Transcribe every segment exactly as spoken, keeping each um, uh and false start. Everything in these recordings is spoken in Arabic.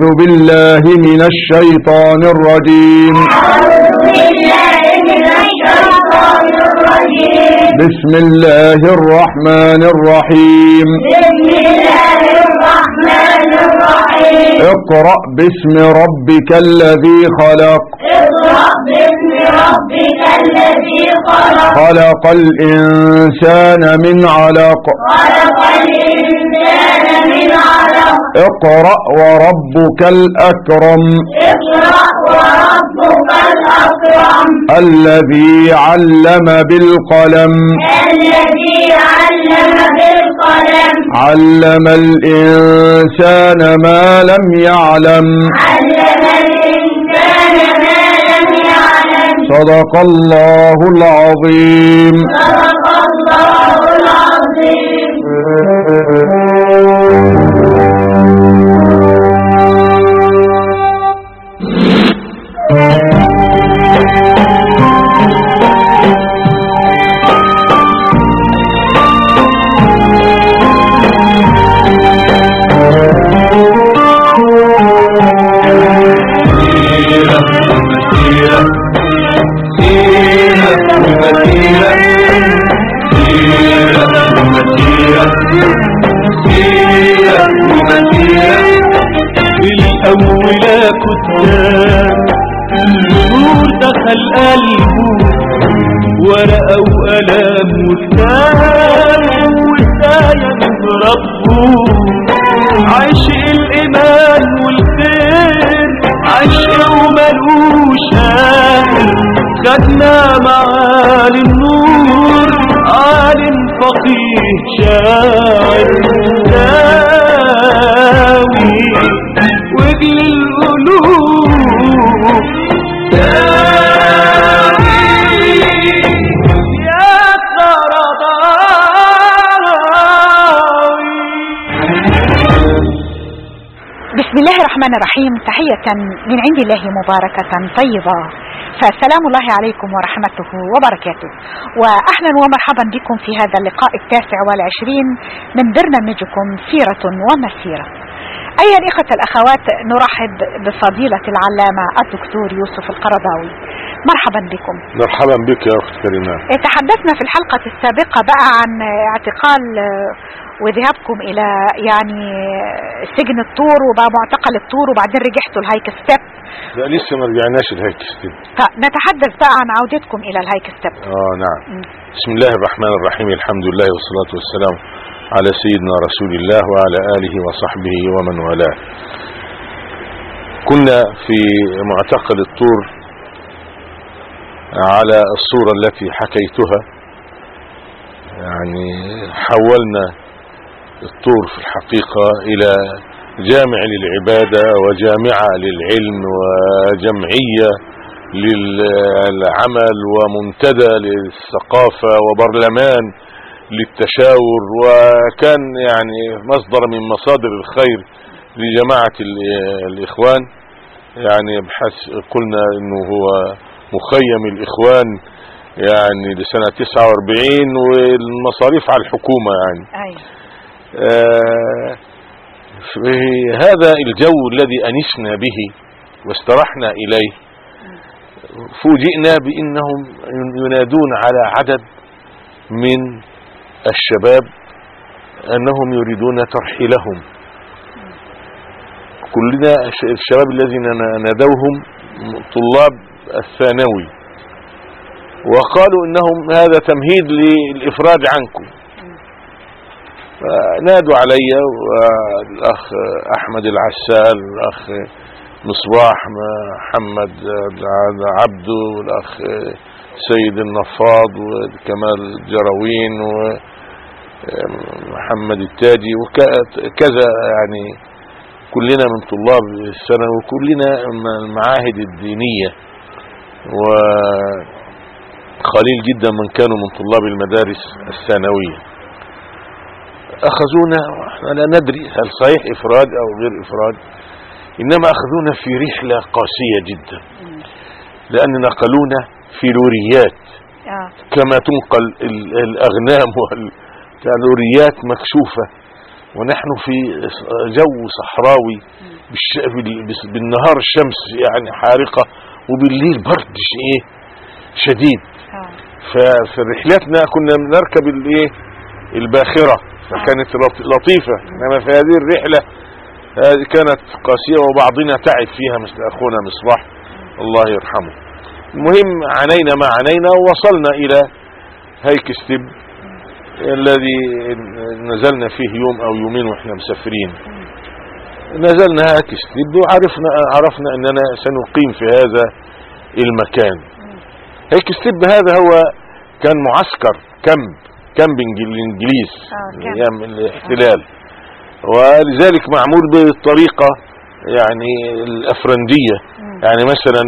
بالله من الشيطان الرجيم. أعوذ بالله من الشيطان الرجيم. بسم الله الرحمن الرحيم. بسم الله الرحمن الرحيم. اقرأ باسم ربك الذي خلق. اقرأ باسم ربك الذي خلق. خلق الإنسان من علق. خلق الإنسان من علق. اقرأ وربك الأكرم. اقرأ وربك الأكرم. الذي علم بالقلم. الذي علم بالقلم. علم الإنسان ما لم يعلم. علم الإنسان ما لم يعلم. صدق الله العظيم. صدق الله العظيم. بالأولى كتاب النور دخل قلبه ورقة وقلم وكتاب وآية من ربه. عشق الإيمان والخير عشق وملوش آخر. خدنا معالي النور عالم فقيه شاعر داوي وجل القلوب داوي يا سرداوي. بسم الله الرحمن الرحيم. تحية من عند الله مباركة طيبة، فسلام الله عليكم ورحمته وبركاته، وأهلا ومرحبا بكم في هذا اللقاء التاسع والعشرين من برنامجكم سيرة ومسيرة. أيها الإخوة الأخوات، نرحب بفضيلة العلامة الدكتور يوسف القرضاوي. مرحبا بكم. مرحبا بك يا أخت كريمة. تحدثنا في الحلقة السابقة بقى عن اعتقال وذهابكم إلى يعني سجن الطور وبقى معتقل الطور وبعدين رجعتوا الهايك ستيب. لا لسه ما رجعناش الهايك ستيب. نتحدث بقى عن عودتكم إلى الهايك ستيب. آه نعم. م. بسم الله الرحمن الرحيم. الحمد لله والصلاة والسلام على سيدنا رسول الله وعلى آله وصحبه ومن والاه. كنا في معتقل الطور على الصورة التي حكيتها، يعني حولنا الطور في الحقيقة إلى جامع للعبادة وجامعة للعلم وجمعية للعمل ومنتدى للثقافة وبرلمان للتشاور، وكان يعني مصدر من مصادر الخير لجماعة الإخوان. يعني بحث قلنا إنه هو مخيم الإخوان يعني لسنة تسعة واربعين والمصاريف على الحكومة يعني. آه في هذا الجو الذي أنسنا به واسترحنا إليه، فوجئنا بأنهم ينادون على عدد من الشباب أنهم يريدون ترحيلهم. كلنا الشباب الذين نادوهم طلاب الثانوي، وقالوا إنهم هذا تمهيد للإفراج عنكم. نادوا علي والأخ أحمد العسال والأخ مصباح محمد عبده والأخ سيد النفاض وكمال جروين ومحمد التاجي وكذا، يعني كلنا من طلاب السنة وكلنا من المعاهد الدينية، وقليل جدا من كانوا من طلاب المدارس الثانوية. أخذونا وإحنا لا ندري هل صحيح إفراد أو غير إفراد، إنما أخذونا في رحلة قاسية جدا، لأن نقلونا في لوريات كما تنقل الأغنام واللوريات مكشوفة، ونحن في جو صحراوي بالنهار الشمس يعني حارقة، وبالليل برد ايه شديد. ففي رحلتنا كنا نركب الايه الباخرة، فكانت لطيفة. انما في هذه الرحلة هذه كانت قاسية، وبعضنا تعب فيها مثل اخونا مصباح الله يرحمه. المهم عانينا ما عانينا، ووصلنا الى هيك ستيب الذي نزلنا فيه يوم او يومين واحنا مسافرين. نزلنا هيك ستيب وعرفنا عرفنا اننا سنقيم في هذا المكان. هيك ستيب هذا هو كان معسكر كامب كامبنج الانجليز ايام الاحتلال، ولذلك معمول بالطريقة يعني الافرنجية. يعني مثلا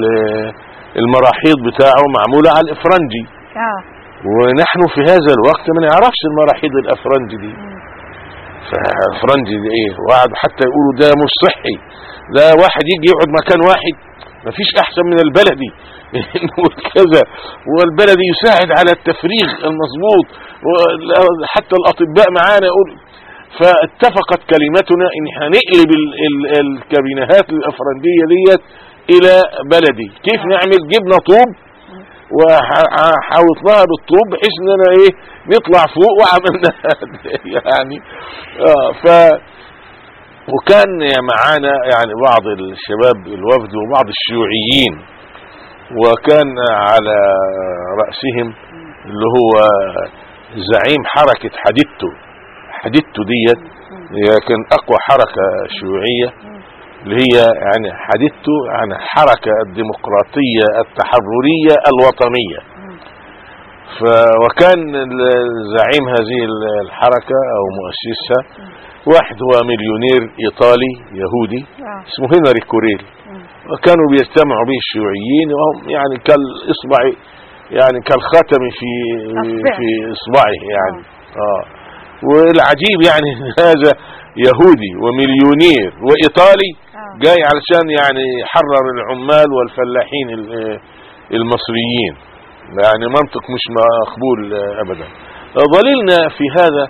المراحيض بتاعه معمولة على الافرنجي، ونحن في هذا الوقت ما نعرفش المراحيض الافرنجي دي. فالافرنجي دي ايه؟ وقعدوا حتى يقولوا ده مش صحي، ده واحد يجي يقعد مكان واحد ما فيش احسن من البلدي كذا، والبلدي يساعد على التفريغ المظبوط، وحتى الاطباء معانا يقول. فاتفقت كلمتنا ان احنا نقلب الكابينات الافرنجيه ديت الى بلدي. كيف نعمل؟ جبنا طوب وحاوطناها بالطوب بحيث اننا ايه نطلع فوق، وعملنا يعني اه ف وكان معانا يعني بعض الشباب الوفد وبعض الشيوعيين، وكان على رأسهم اللي هو زعيم حركة حديدتو. حديدتو ديت هي كان اقوى حركة شيوعية، اللي هي يعني حديدتو عن حركة الديمقراطية التحررية الوطنية. ف وكان زعيم هذه الحركة او مؤسسها واحد هو مليونير ايطالي يهودي اسمه هنري كوريل، وكانوا بيجتمعوا به الشيوعيين، وهم يعني كالاصبع يعني كالخاتم في في اصبعه يعني. اه والعجيب يعني هذا يهودي ومليونير وايطالي جاي علشان يعني يحرر العمال والفلاحين المصريين. يعني منطق مش مقبول ابدا. ظللنا في هذا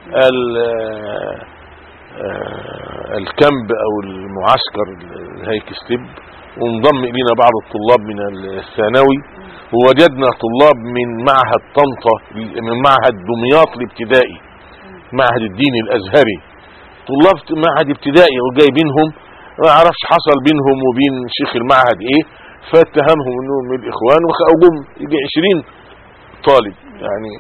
الكامب او المعسكر هيك ستيب، وانضم الينا بعض الطلاب من الثانوي، ووجدنا طلاب من معهد طنطا من معهد دمياط الابتدائي، معهد الدين الازهري، طلاب معهد ابتدائي وجايبينهم ما اعرفش حصل بينهم وبين شيخ المعهد ايه، فاتهمهم انهم من الاخوان وجم يجي عشرين طالب يعني.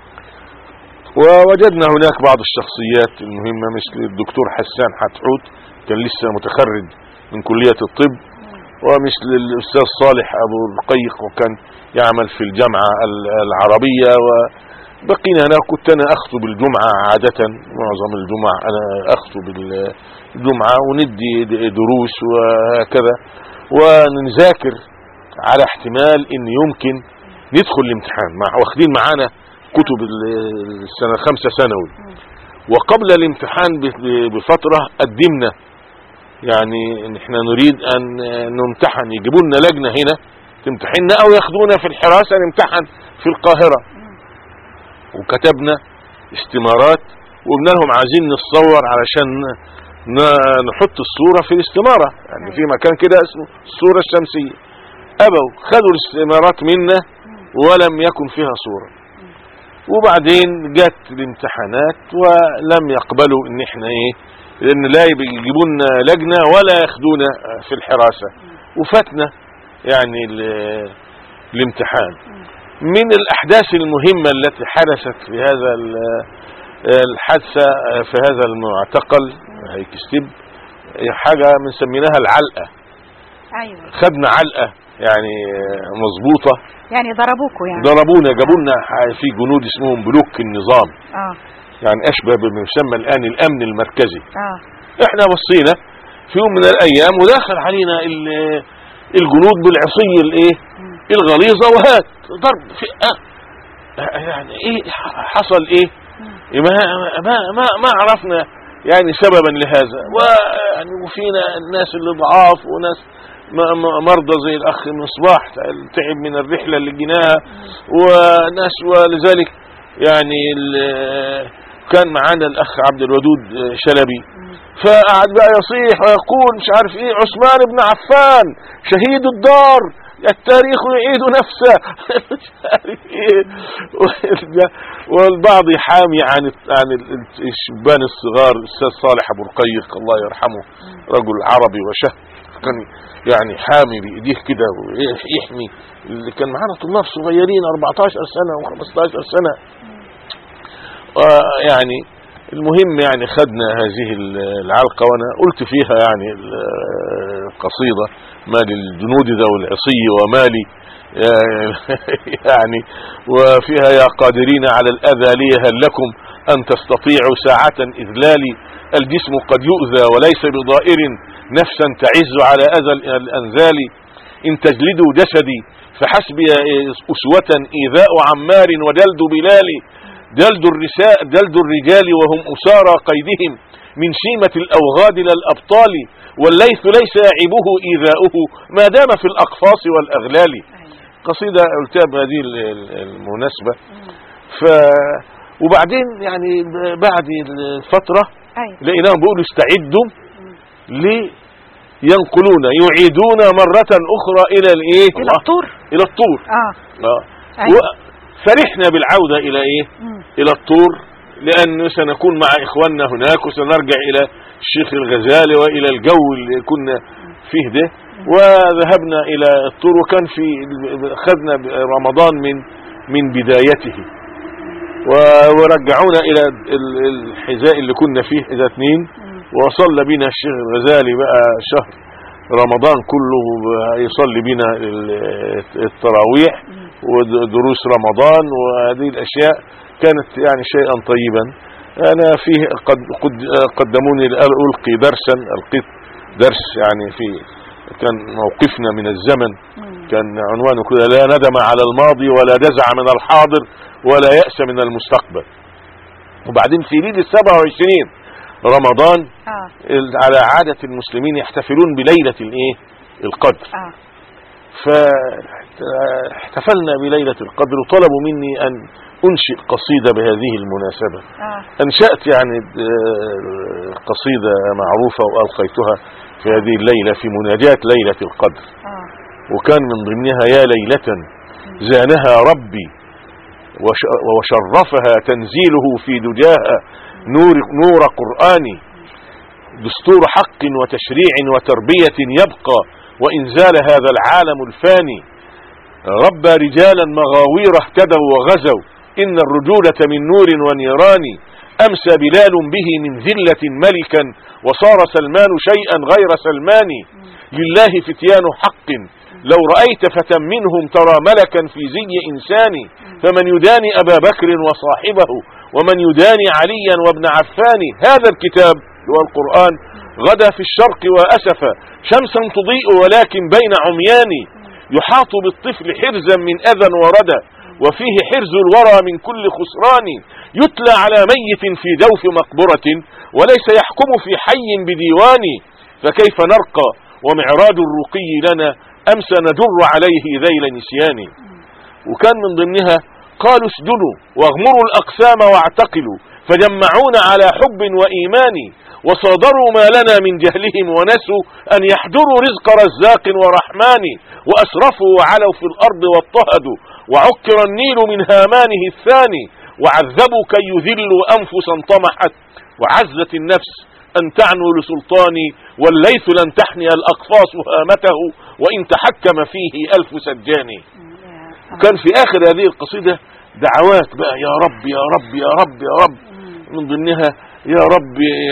ووجدنا هناك بعض الشخصيات المهمة مثل الدكتور حسان حتحوت كان لسه متخرج من كلية الطب، ومثل الاستاذ صالح ابو القيق وكان يعمل في الجامعة العربية. وبقينا هنا، كنت انا اخطب الجمعة عادة، معظم الجمعة انا اخطب الجمعة وندي دروس وهكذا، ونذاكر على احتمال ان يمكن ندخل الامتحان. مع واخدين معانا كتب السنة خمسة ثانوي، وقبل الامتحان بفترة قدمنا يعني ان احنا نريد ان نمتحن، يجيبوا لنا لجنة هنا تمتحننا او ياخدونا في الحراسة نمتحن في القاهرة. وكتبنا استمارات وقلنا لهم عايزين نتصور علشان نحط الصورة في الاستمارة، يعني في مكان كده اسمه الصورة الشمسية. ابوا خدوا الاستمارات منا ولم يكن فيها صورة. وبعدين جت الامتحانات ولم يقبلوا ان احنا ايه، لان لا يجيبوا لنا لجنة ولا ياخدونا في الحراسة، وفاتنا يعني الامتحان. من الاحداث المهمة التي حدثت في هذا الحادثة في هذا المعتقل هيك ستيب حاجة من سميناها العلقة. ايوه خدنا علقة يعني مظبوطة، يعني ضربوكوا يعني ضربونا، جابوا لنا في جنود اسمهم بلوك النظام، اه يعني اشبه بما يسمى الان الامن المركزي. اه احنا بصينا في يوم من الايام وداخل علينا الجنود بالعصي الايه الغليظة، وهات ضرب في آه يعني ايه حصل ايه ما ما ما, ما عرفنا يعني سببا لهذا. ويعني وفينا الناس اللي ضعاف وناس مرضى زي الاخ مصباح تعب من الرحلة اللي جيناها، وناس ولذلك يعني كان معانا الاخ عبد الودود شلبي، فقعد بقى يصيح ويقول مش عارف ايه عثمان بن عفان شهيد الدار التاريخ يعيد نفسه مش عارف ايه. والبعض يحامي عن عن الشبان الصغار الاستاذ صالح ابو رقيق الله يرحمه رجل عربي وشه كان يعني حامي بايديه كده ويحمي اللي كان معانا طلاب صغيرين أربعتاشر سنة وخمستاشر سنة. يعني المهم يعني خدنا هذه العلقة وانا قلت فيها يعني القصيدة ما للجنود ذو العصي ومالي يعني وفيها يا قادرين على الأذى لي هل لكم أن تستطيعوا ساعة إذلالي الجسم قد يؤذى وليس بضائر نفسا تعز على أذى الأنزال إن تجلدوا جسدي فحسبي أسوة إيذاء عمار ودلد بلالي جلد الرساء جلد الرجال وهم أسارى قيدهم من شيمة الأوغاد للأبطال والليث ليس يعيبه إيذاؤه ما دام في الأقفاص والأغلال. قصيدة قلتها بهذه المناسبة. ف وبعدين يعني بعد الفترة لقيناهم بيقولوا استعدوا لينقلون يعيدون مرة أخرى إلى الإيه إلى الطور إلى الطور آه. آه. فرحنا بالعودة إلى إيه مم. إلى الطور لأن سنكون مع إخواننا هناك وسنرجع إلى الشيخ الغزالي وإلى الجو اللي كنا فيه ده. وذهبنا إلى الطور وكان في خدنا رمضان من من بدايته ورجعونا إلى الحذاء اللي كنا فيه إذا اثنين وصلى بنا الشيخ الغزالي بقى شهر رمضان كله يصلي بنا التراويح ودروس رمضان وهذه الأشياء كانت يعني شيئا طيبا. أنا فيه قد قدموني ألقي درسا ألقيت درس يعني في كان موقفنا من الزمن كان عنوانه كده لا ندم على الماضي ولا جزع من الحاضر ولا يأس من المستقبل. وبعدين في ليلة السبعة وعشرين رمضان آه. على عادة المسلمين يحتفلون بليلة الايه القدر آه. فاحتفلنا بليلة القدر وطلبوا مني أن أنشئ قصيدة بهذه المناسبة آه. أنشأت يعني قصيدة معروفة وألقيتها في هذه الليلة في مناجاة ليلة القدر آه. وكان من ضمنها يا ليلة زانها ربي وشرفها تنزيله في دجاها نور, نور قرآني دستور حق وتشريع وتربية يبقى وإن زال هذا العالم الفاني ربى رجالا مغاوير اهتدوا وغزوا إن الرجولة من نور ونيران أمسى بلال به من ذلة ملكا وصار سلمان شيئا غير سلمان لله فتيان حق لو رأيت فتى منهم ترى ملكا في زي إنسان فمن يداني أبا بكر وصاحبه ومن يداني عليا وابن عفان هذا الكتاب هو القرآن غدا في الشرق وأسفا شمسا تضيء ولكن بين عميان يحاط بالطفل حرزا من أذى وردى وفيه حرز الورى من كل خسران يتلى على ميت في جوف مقبرة وليس يحكم في حي بديوان فكيف نرقى ومعراج الرقي لنا أمسى ندر عليه ذيل نسيان. وكان من ضمنها قالوا اسجنوا واغمروا الأقسام واعتقلوا فجمعونا على حب وإيمان وصادروا ما لنا من جهلهم ونسوا أن يحضروا رزق رزاق ورحمن وأسرفوا وعلوا في الأرض واضطهدوا وعكر النيل من هامانه الثاني وعذبوا كي يذلوا أنفسا طمحت وعزت النفس أن تعنوا لسلطاني والليث لن تحني الأقفاص هامته وإن تحكم فيه ألف سجاني. كان في آخر هذه القصيدة دعوات بقى يا رب يا رب يا رب يا رب من ضمنها يا رب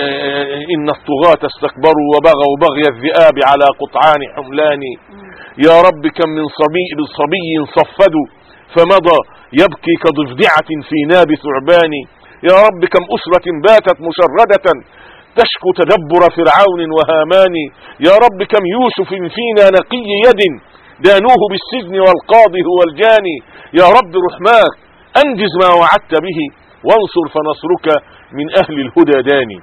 إن الطغاة استكبروا وبغوا بغي الذئاب على قطعان حملاني يا رب كم من صبي بالصبي صفدوا فمضى يبكي كضفدعة في ناب ثعبان يا رب كم أسرة باتت مشردة تشكو تدبر فرعون وهامان يا رب كم يوسف فينا نقي يد دانوه بالسجن والقاضي هو الجاني يا رب رحماك أنجز ما وعدت به وانصر فنصرك من أهل الهدى داني.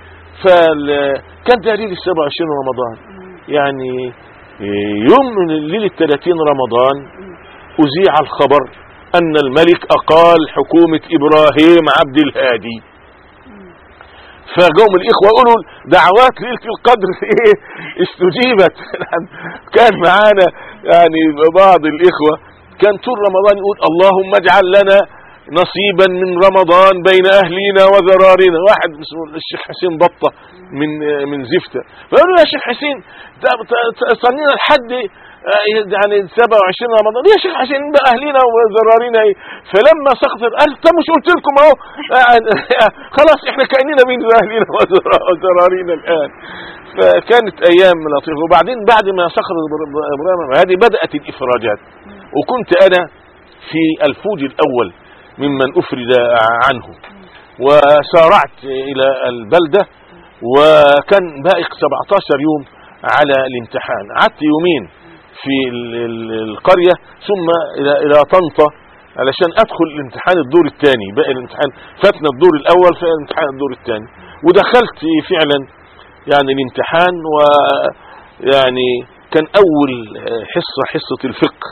فكان دليل السبع وعشرين رمضان يعني يوم من ليلة ثلاثين رمضان أذيع الخبر أن الملك أقال حكومة إبراهيم عبد الهادي فقوم الإخوة يقولوا دعوات ليلة القدر إيه استجيبت. كان معانا يعني بعض الإخوة كان طول رمضان يقول اللهم اجعل لنا نصيبا من رمضان بين أهلنا وذرارنا. واحد اسمه الشيخ حسين بطة من من زفتة فقالوا يا شيخ حسين صلينا لحد يعني سبعة وعشرين رمضان يا شيخ حسين بقى أهلنا وذرارنا ايه. فلما سقطت قال طب مش قلت لكم اهو خلاص احنا كأننا بين أهلنا وذرارنا الآن. فكانت أيام لطيفة. وبعدين بعد ما سقطت إبراهيم هذه بدأت الإفراجات وكنت أنا في الفوج الأول ممن أفرد عنه وسارعت إلى البلدة وكان بائق سبعة عشر يوم على الامتحان. قعدت يومين في القرية ثم إلى إلى طنطا علشان أدخل الامتحان الدور الثاني. بقى الامتحان فاتنا الدور الأول في الامتحان الدور الثاني ودخلت فعلا يعني الامتحان. ويعني كان أول حصة حصة الفقه.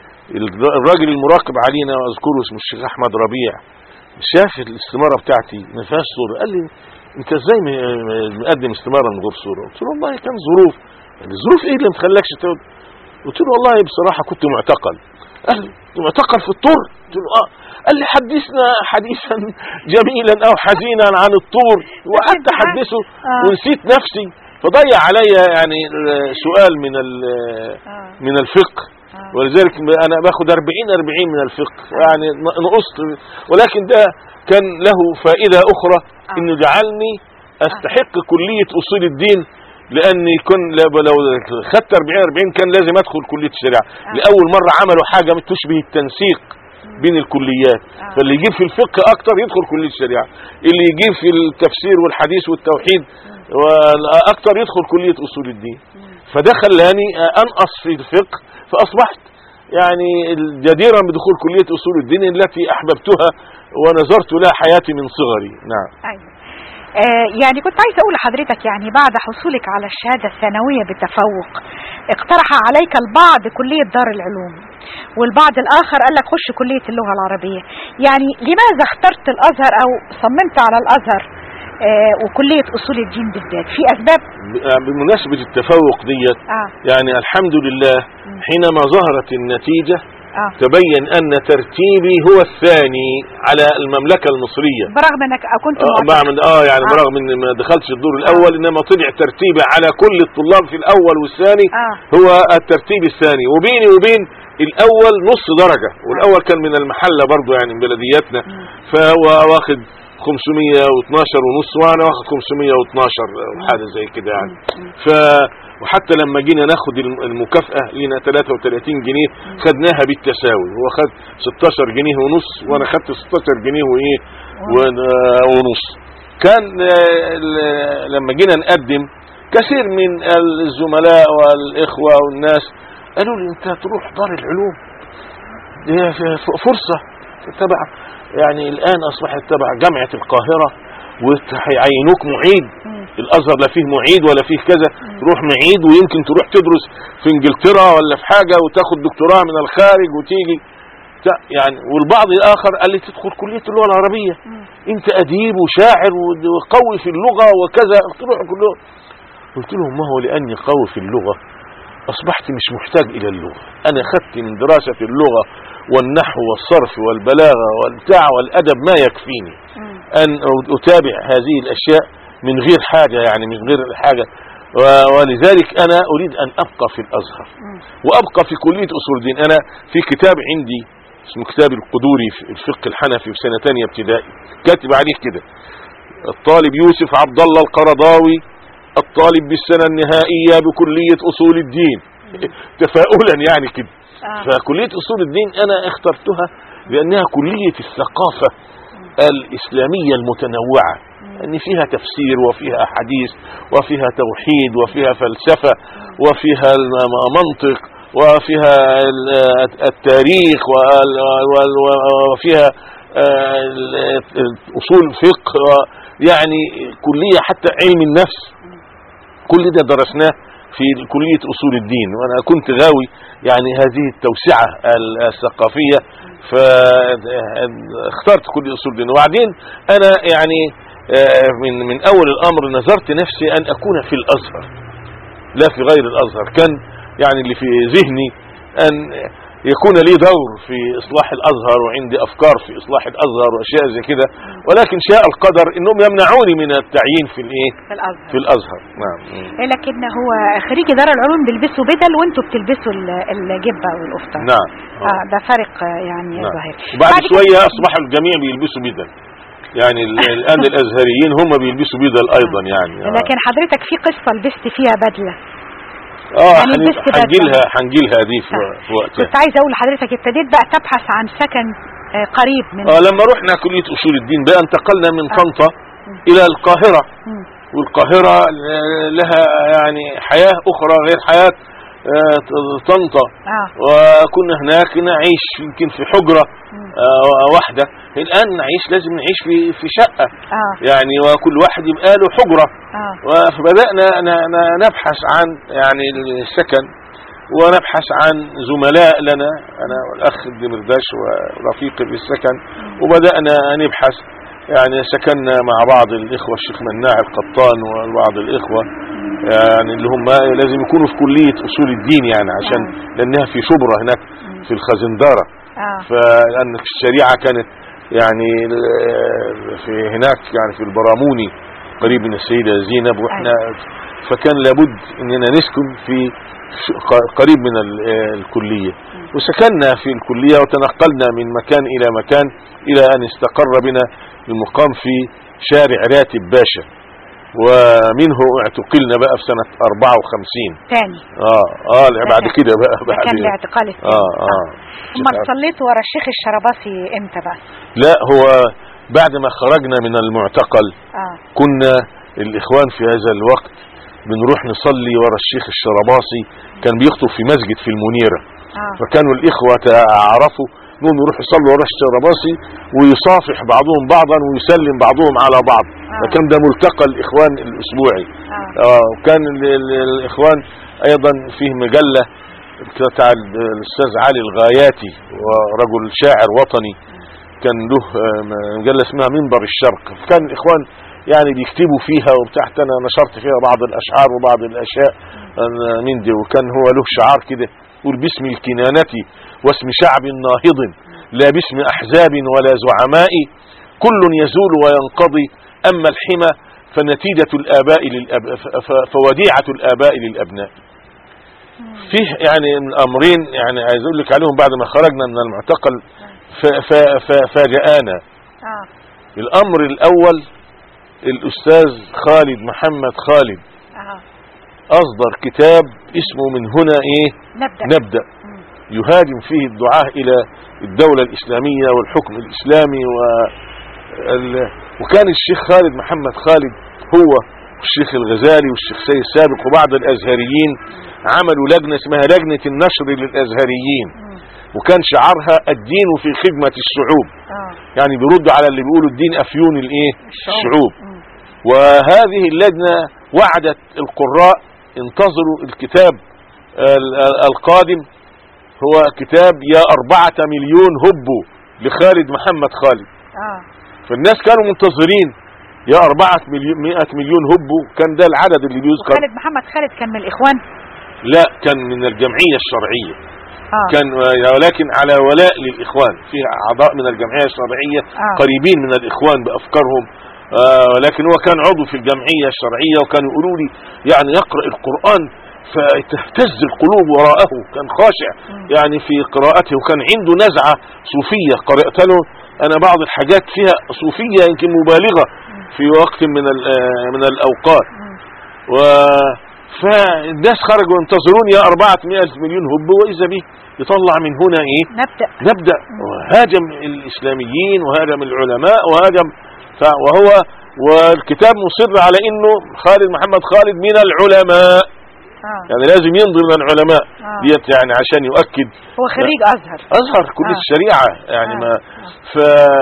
الراجل المراقب علينا واذكره اسمه الشيخ احمد ربيع شاف الاستمارة بتاعتي ما فيهاش صورة قال لي انت ازاي مقدم استمارة من غير صورة؟ قلت له والله كان ظروف. يعني الظروف ايه اللي ما تخلكش تقول؟ قلت له والله بصراحة كنت معتقل. قال لي معتقل في الطور؟ قلت له اه. قال لي حدثنا حديثا جميلا او حزينا عن الطور وقعدت احدثه ونسيت نفسي فضيع عليا يعني سؤال من من الفقه. ولذلك انا باخد أربعين أربعين من الفقه يعني نقصت. ولكن ده كان له فائدة اخرى انه جعلني استحق كلية اصول الدين لاني كن لو خدت أربعين أربعين كان لازم ادخل كلية الشريعة. لاول مرة عملوا حاجة تشبه التنسيق بين الكليات فاللي يجيب في الفقه اكتر يدخل كلية الشريعة اللي يجيب في التفسير والحديث والتوحيد واكتر يدخل كلية اصول الدين. فده خلاني انقص في الفقه فأصبحت يعني جديرا بدخول كلية أصول الدين التي أحببتها ونظرت لها حياتي من صغري. نعم. أيوة. آه يعني كنت عايز أقول لحضرتك يعني بعد حصولك على الشهادة الثانوية بالتفوق اقترح عليك البعض كلية دار العلوم والبعض الآخر قال لك خش كلية اللغة العربية. يعني لماذا اخترت الأزهر أو صممت على الأزهر آه وكلية أصول الدين بالذات؟ في أسباب؟ بمناسبة التفوق ديت آه. يعني الحمد لله حينما ظهرت النتيجة آه. تبين أن ترتيبي هو الثاني على المملكة المصرية برغم أنك كنت آه من آه يعني آه. برغم أن ما دخلتش الدور الأول آه. إنما طلع ترتيبي على كل الطلاب في الأول والثاني آه. هو الترتيب الثاني وبيني وبين الأول نص درجة. والأول كان من المحلة برضو يعني من بلدياتنا فهو واخد خمسمية واثناشر ونص وانا واخد خمسمية واثناشر وحاجه زي كده يعني. ف وحتى لما جينا ناخد المكافأة لينا ثلاثة وثلاثين جنيه خدناها بالتساوي. هو خد ستاشر جنيه ونص وانا خدت ستاشر جنيه وايه ونص. كان لما جينا نقدم كثير من الزملاء والاخوة والناس قالوا لي انت تروح دار العلوم دي فرصة تبع يعني الآن أصبحت تبع جامعة القاهرة وهيعينوك معيد. الأزهر لا فيه معيد ولا فيه كذا تروح معيد ويمكن تروح تدرس في انجلترا ولا في حاجة وتاخد دكتوراه من الخارج وتيجي يعني. والبعض الآخر قال لي تدخل كلية اللغة العربية انت أديب وشاعر وقوي في اللغة وكذا تروح كله. قلت لهم ما هو لأني قوي في اللغة أصبحت مش محتاج إلى اللغة. أنا خدت من دراسة اللغة والنحو والصرف والبلاغة والبتاع والأدب ما يكفيني أن أتابع هذه الأشياء من غير حاجة يعني من غير حاجة. ولذلك أنا أريد أن أبقى في الأزهر وأبقى في كلية أصول الدين. أنا في كتاب عندي اسمه كتاب القدوري في الفقه الحنفي في سنة تانية ابتدائي كاتب عليه كده الطالب يوسف عبد الله القرضاوي الطالب بالسنة النهائية بكلية أصول الدين تفاؤلا يعني كده. آه. فكلية أصول الدين أنا اخترتها لأنها كلية الثقافة الإسلامية المتنوعة أن فيها تفسير وفيها حديث وفيها توحيد وفيها فلسفة وفيها منطق وفيها التاريخ وفيها أصول فقه يعني كلية حتى علم النفس كل ده درسناه في كلية أصول الدين. وأنا كنت غاوي يعني هذه التوسعة الثقافية فاخترت كلية أصول الدين. وبعدين أنا يعني من من اول الامر نظرت نفسي ان اكون في الازهر لا في غير الازهر. كان يعني اللي في ذهني ان يكون لي دور في اصلاح الازهر، وعندي افكار في اصلاح الازهر واشياء زي كده، ولكن شاء القدر انهم يمنعوني من التعيين في الايه في الازهر في الازهر نعم. لكن هو خريجي دار العلوم بيلبسوا بدل وانتوا بتلبسوا الجبه والقفطان. نعم اه ده فرق يعني نعم. ظاهر. بعد شويه اصبح الجميع بيلبسوا بدل، يعني الان الازهريين هم بيلبسوا بدل ايضا يعني. آه. لكن حضرتك في قصه لبست فيها بدله اه يعني هنجيلها هنجيلها دي في وقتها. كنت عايز اقول لحضرتك ابتديت بقى تبحث عن سكن آه قريب من اه لما رحنا كليه اصول الدين بقى انتقلنا من طنطا آه. الى القاهره م. والقاهره لها يعني حياه اخرى غير حياه طنطا. آه. وكنا هناك نعيش يمكن في حجرة آه واحدة. الآن نعيش لازم نعيش في في شقة آه. يعني وكل واحد يبقى له حجرة. آه. فبدأنا نبحث عن يعني السكن، ونبحث عن زملاء لنا أنا والأخ الدمرداش ورفيقي في السكن، وبدأنا نبحث يعني سكننا مع بعض الإخوة الشيخ مناع القطان وبعض الإخوة يعني اللي هم لازم يكونوا في كلية أصول الدين يعني عشان آه. لأنها في شبرا هناك في الخزندارة. آه. فلأن الشريعة كانت يعني في هناك يعني في البراموني قريب من السيدة زينب، وإحنا آه. فكان لابد أننا نسكن في قريب من الكلية، وسكننا في الكلية وتنقلنا من مكان إلى مكان إلى أن استقر بنا المقام في شارع راتب باشا، ومنه اعتقلنا بقى في سنة أربعة وخمسين تاني. اه اه بعد كده بقى بعد كان الاعتقال الثاني. اه اه امال صليتوا ورا الشيخ الشرباصي امتى بقى؟ لا هو بعد ما خرجنا من المعتقل آه. كنا الاخوان في هذا الوقت بنروح نصلي ورا الشيخ الشرباصي، كان بيخطب في مسجد في المنيرة. آه. فكانوا الاخوة تعرفوا انهم يروحوا يصلوا ورا الشرباصي ويصافح بعضهم بعضا ويسلم بعضهم على بعض. آه. فكان ده ملتقى الاخوان الاسبوعي. آه. آه. وكان الاخوان ايضا فيه مجلة بتاع الاستاذ علي الغاياتي ورجل شاعر وطني، كان له مجلة اسمها منبر الشرق، فكان الاخوان يعني بيكتبوا فيها وبتاعت انا نشرت فيها بعض الاشعار وبعض الاشياء من دي، وكان هو له شعار كده يقول باسم الكنانة واسم شعب ناهض لا باسم احزاب ولا زعماء، كل يزول وينقضي اما الحمى فنتيجة الاباء للأب... فوديعة الاباء للابناء. فيه يعني من امرين يعني عايز اقول لك عليهم بعد ما خرجنا من المعتقل ف... ف... ففاجأنا. الامر الاول الاستاذ خالد محمد خالد اصدر كتاب اسمه من هنا ايه نبدأ, نبدأ. يهاجم فيه الدعاة الى الدولة الاسلامية والحكم الاسلامي و... وكان الشيخ خالد محمد خالد هو الشيخ الغزالي والشيخ سيد سابق وبعض الازهريين عملوا لجنة اسمها لجنة النشر للازهريين، وكان شعارها الدين في خدمة الشعوب. يعني بيردوا على اللي بيقولوا الدين افيون الايه الشعوب. وهذه اللجنة وعدت القراء انتظروا الكتاب القادم، هو كتاب يا أربعة مليون هبوا لخالد محمد خالد. آه. فالناس كانوا منتظرين يا أربعة مليون مئة مليون هبوا، كان ده العدد اللي بيذكر. خالد محمد خالد كان من الإخوان؟ لا كان من الجمعية الشرعية. آه. كان ولكن على ولاء للإخوان، فيه أعضاء من الجمعية الشرعية آه. قريبين من الإخوان بأفكارهم، آه لكن هو كان عضو في الجمعية الشرعية، وكانوا يقولوا لي يعني يقرأ القرآن فتهتز القلوب وراءه، كان خاشع يعني في قراءته، وكان عنده نزعة صوفية قرأت له أنا بعض الحاجات فيها صوفية يمكن مبالغة في وقت من من الأوقات. و فالناس خرجوا ينتظرون يا أربعة مئة مليون هب، وإذا به يطلع من هنا إيه نبدأ نبدأ وهاجم الإسلاميين وهاجم العلماء وهاجم، وهو والكتاب مصر على انه خالد محمد خالد من العلماء. آه. يعني لازم ينظر من العلماء آه. ديت يعني عشان يؤكد هو خريج ازهر ازهر كلية آه. الشريعة يعني آه. ما ف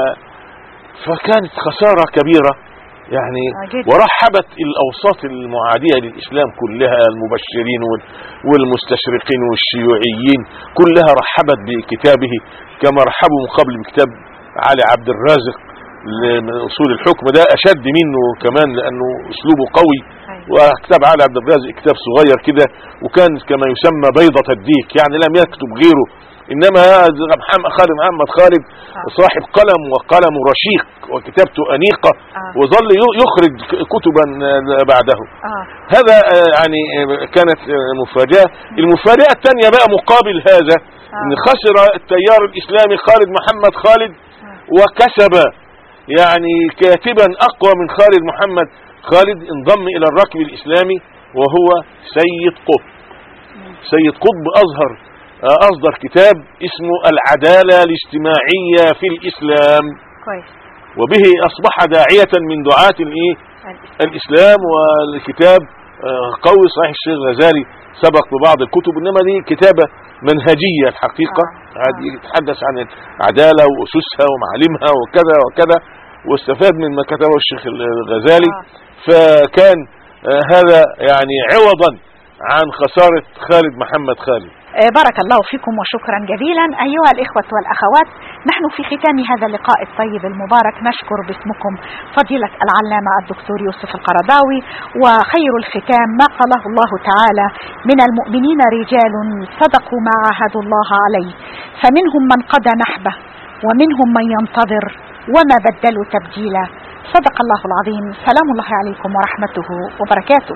فكانت خسارة كبيرة يعني آه ورحبت الاوساط المعادية للاسلام كلها، المبشرين والمستشرقين والشيوعيين كلها رحبت بكتابه، كما رحبوا من قبل بكتاب علي عبد الرازق من اصول الحكم ده اشد منه كمان لانه اسلوبه قوي. وكتاب علي عبد الرازق كتاب صغير كده، وكان كما يسمى بيضة الديك، يعني لم يكتب غيره، انما محمد خالد محمد خالد صاحب قلم وقلم رشيق وكتابته انيقة، وظل يخرج كتبا بعده. هذا يعني كانت مفاجأة. المفاجأة الثانية بقى مقابل هذا ان خسر التيار الاسلامي خالد محمد خالد، وكسب يعني كاتبا اقوى من خالد محمد خالد انضم الى الركب الاسلامي، وهو سيد قطب. سيد قطب اظهر اصدر كتاب اسمه العدالة الاجتماعية في الاسلام، وبه اصبح داعية من دعاة الايه الاسلام. والكتاب قوي صحيح. الشيخ الغزالي سبق ببعض الكتب، انما دي كتابة منهجية الحقيقة، يتحدث عن العدالة واسسها ومعالمها وكذا وكذا، واستفاد من ما كتبه الشيخ الغزالي. فكان هذا يعني عوضا عن خسارة خالد محمد خالد. بارك الله فيكم وشكرا جزيلا أيها الإخوة والأخوات. نحن في ختام هذا اللقاء الطيب المبارك نشكر باسمكم فضيلة العلامة الدكتور يوسف القرضاوي. وخير الختام ما قاله الله تعالى: من المؤمنين رجال صدقوا ما عاهدوا الله عليه فمنهم من قضى نحبه ومنهم من ينتظر وما بدلوا تبديلا. صدق الله العظيم. سلام الله عليكم ورحمته وبركاته.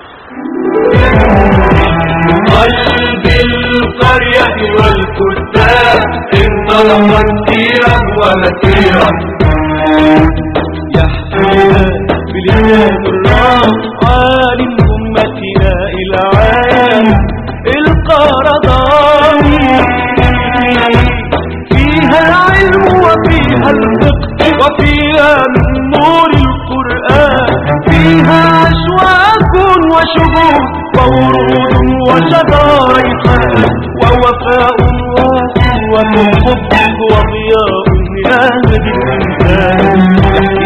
قلب القرية والكتاب انطلقت سيرا ومسيرا، يحكينا بلسان الرام عالم أمتنا إلى عالم القرضاوي. فيها العلم وفيها الفقه وفيها من نور القرآن، فيها أشواك وشهود وورود وشجر ريحان ووفاء وقوة وضياء يهدي الإنسان.